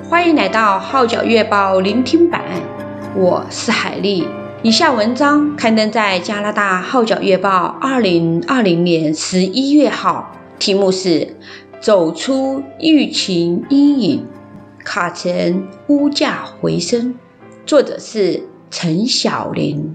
欢迎来到号角月报聆听版，我是海丽。以下文章刊登在加拿大号角月报2020年11月号，题目是走出疫情阴影，卡城物价回升，作者是陈晓玲。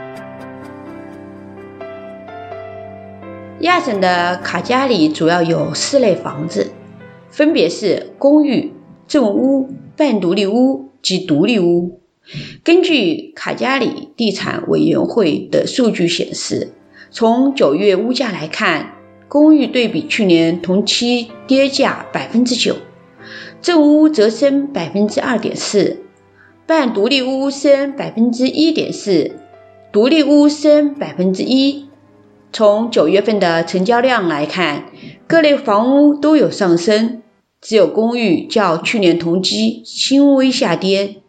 亚省的卡加里主要有4类房子，分别是公寓、正屋、半独立屋及独立屋。根据卡加里地产委员会的数据显示，从9月物价来看，公寓对比去年同期跌价 9%， 正屋则升 2.4%， 半独立屋升 1.4%， 独立屋升 1%。从9月份的成交量来看，各类房屋都有上升，只有公寓较去年同期轻微下跌。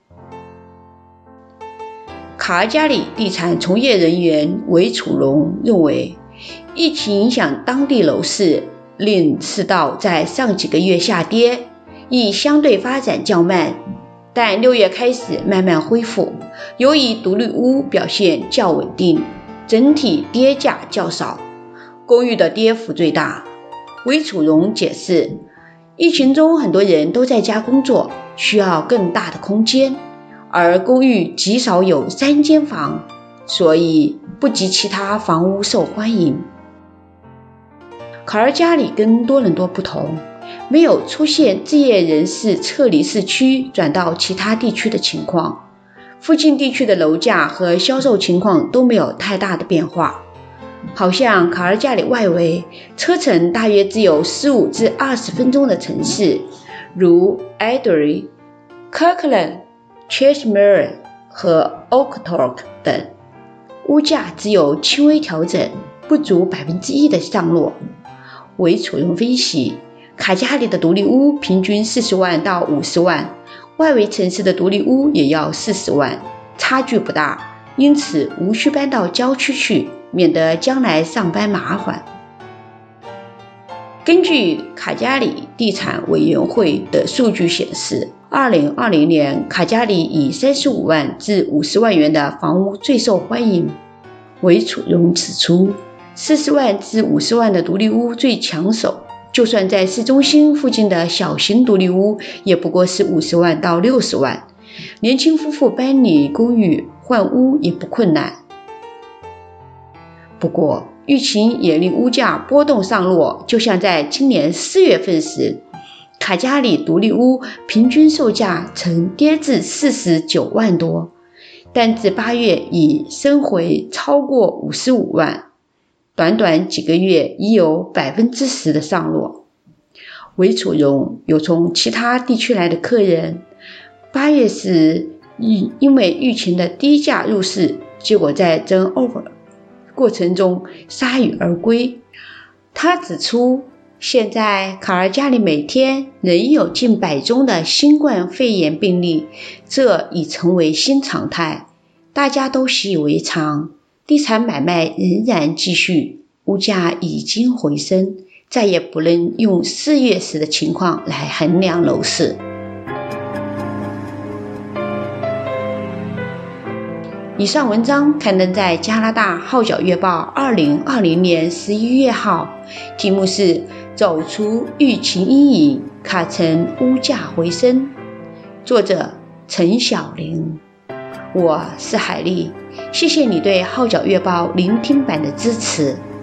卡尔加里地产从业人员韦楚荣认为，疫情影响当地楼市，令市道在上几个月下跌，亦相对发展较慢，但6月开始慢慢恢复。由于独立屋表现较稳定，整体跌价较少，公寓的跌幅最大。韦楚荣解释，疫情中很多人都在家工作，需要更大的空间，而公寓极少有3间房，所以不及其他房屋受欢迎。卡尔加里跟多伦多不同，没有出现置业人士撤离市区转到其他地区的情况，附近地区的楼价和销售情况都没有太大的变化。好像卡尔加里外围车程大约只有15至20分钟的城市，如 Adelaide、Kirkland、Cheshire 和 Okotoks 等，物价只有轻微调整，不足 1% 的上落。韦楚荣分析，卡加里的独立屋平均40万到50万，外围城市的独立屋也要40万，差距不大，因此无需搬到郊区去，免得将来上班麻烦。根据卡加里地产委员会的数据显示，2020年卡加里以35万至50万元的房屋最受欢迎。韦楚荣指出，40万至50万的独立屋最抢手，就算在市中心附近的小型独立屋也不过是50万到60万，年轻夫妇搬离公寓换屋也不困难。不过疫情也令物价波动上落，就像在今年4月份时，卡加里独立屋平均售价曾跌至49万多，但至8月已升回超过55万，短短几个月已有 10% 的上落。韦楚荣有从其他地区来的客人，8月时因为疫情的低价入市，结果在争 offer 过程中铩羽而归。他指出，现在卡尔加里每天仍有近100宗的新冠肺炎病例，这已成为新常态，大家都习以为常，地产买卖仍然继续，物价已经回升，再也不能用4月时的情况来衡量楼市。以上文章刊登在加拿大号角月报2020年11月号，题目是走出疫情阴影，卡城物价回升，作者陈晓玲。我是海丽，谢谢你对号角月报聆听版的支持。